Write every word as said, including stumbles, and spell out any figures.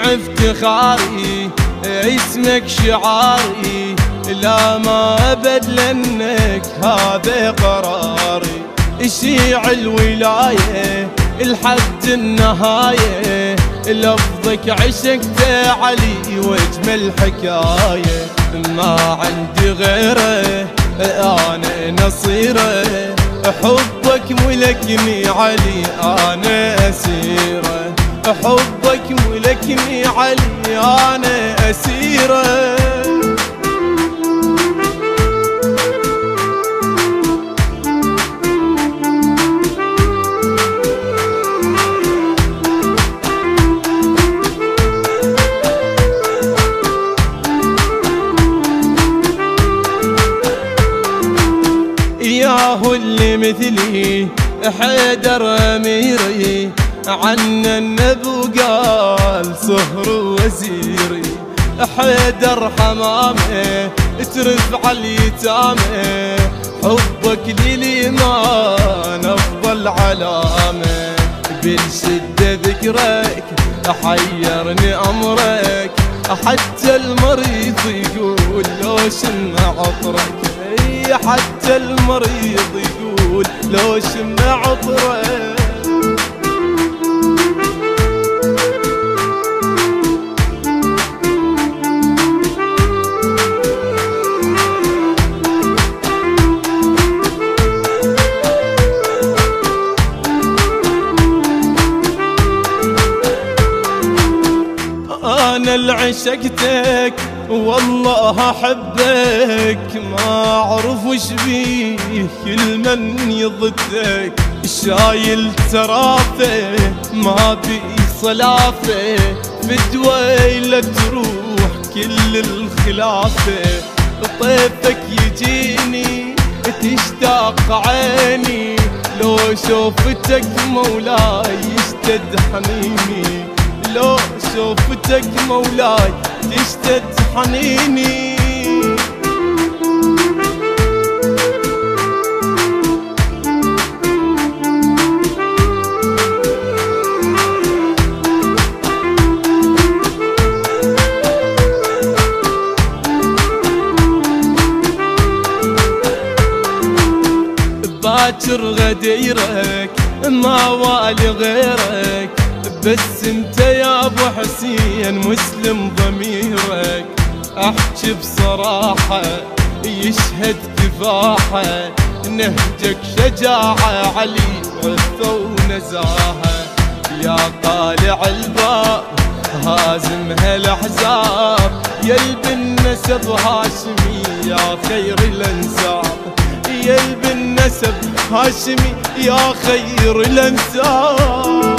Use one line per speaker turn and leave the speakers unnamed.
افتخاري اسمك شعاري، لا ما أبد لأنك هذا قراري. يشيع الولاية الحد النهاية، لفظك عشقت علي واجمل حكاية. ما عندي غيره انا نصيره، حبك ملكني علي انا اسيره، حبك ملكني علي انا اسيره. ياهو اللي مثلي حيدر اميري، عنا النبو قال صهر وزيري. حيدر حمامه ترفع اليتامى، حبك للإيمان أفضل علامة. بالشدة ذكرك حيرني أمرك، حتى المريض يقول لو شم عطرك، حتى المريض يقول لو شم عطرك. أنا اللي عشقتك والله أحبك، ما أعرف وش بيه كل من يضدك. شايل ترافه ما بي صلافه، فدوى لا تروح كل الخلافه. طيفك يجيني تشتاق عيني، لو شوفتك مولاي يشتد حنيني، لو شوفتك مولاي تشتد حنيني. باكر غديرك ما والي غيرك، بس انت يا ابو حسين مسلم ضميرك. احكي بصراحة يشهد كفاحة، نهجك شجاعة علي عفة ونزاهة. يا طالع الباب هازم هالاحزاب، يلب النسب هاشمي يا خير الانساب، يلب النسب هاشمي يا خير الانساب.